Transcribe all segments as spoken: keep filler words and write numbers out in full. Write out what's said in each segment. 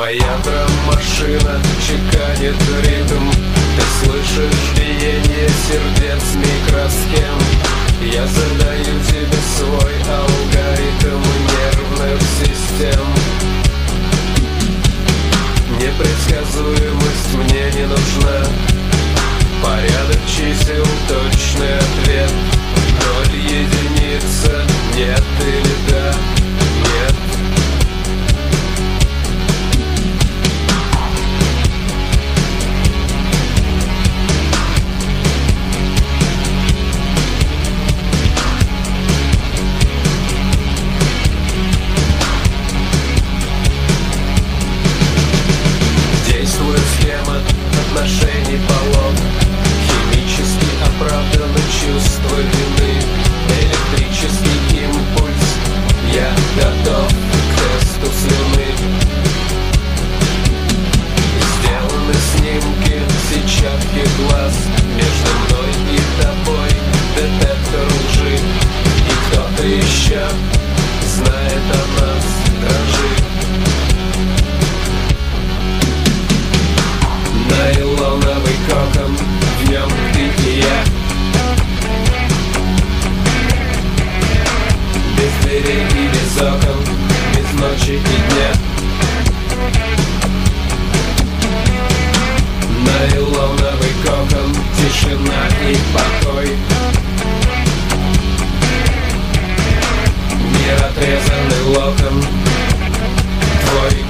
Моя драм-машина чеканит ритм. Ты слышишь биение сердец микросхем. Я задаю тебе свой алгоритм нервных систем. Непредсказуемость мне не нужна. Порядок чисел, точный ответ. Ноль, единица, нет или да, нет. Действует схема отношений полов. Химически оправданы чувства вины. Электрический импульс. Я готов к тесту слюны. Сделаны снимки, сетчатки глаз. Между мной и тобой детектор лжи. И кто-то еще знает о нас. Дрожит. Нейлоновый кокон, в нем ты и я. Без дверей и без окон, без ночи и дня. Нейлоновый кокон, тишина и покой. Мир отрезанный локон твой.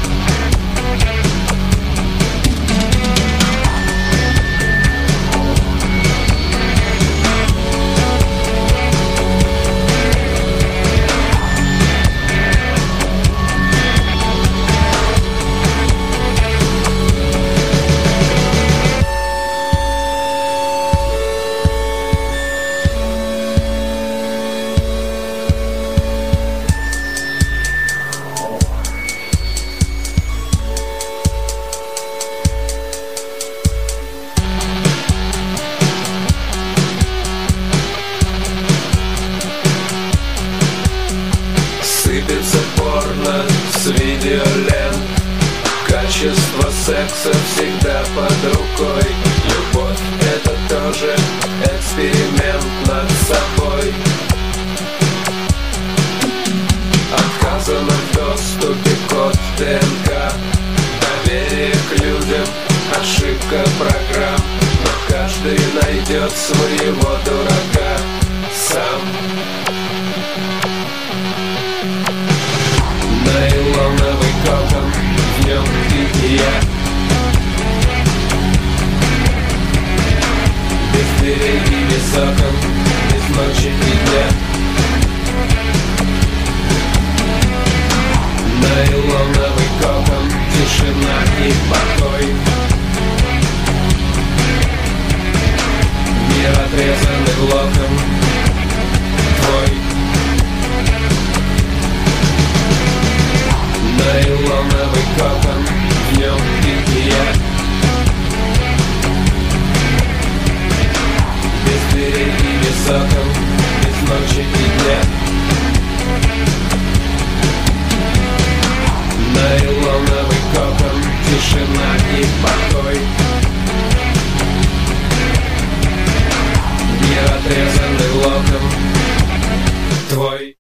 Сыпется порно с видеолент. Качество секса всегда под рукой. Любовь — это тоже эксперимент над собой. Отказано в доступе код ДНК. Доверие к людям — ошибка программ. Но каждый найдет своего дурака сам. Нейлоновый кокон, в нем ты и я. Без дверей и без окон, без ночи и дня. Нейлоновый кокон, тишина и покой. Мир отрезанный локон твой. Нейлоновый кокон, в нем ты и я. Без дверей и без окон, без ночи и дня. Нейлоновый кокон, тишина и покой. Мир отрезанный локон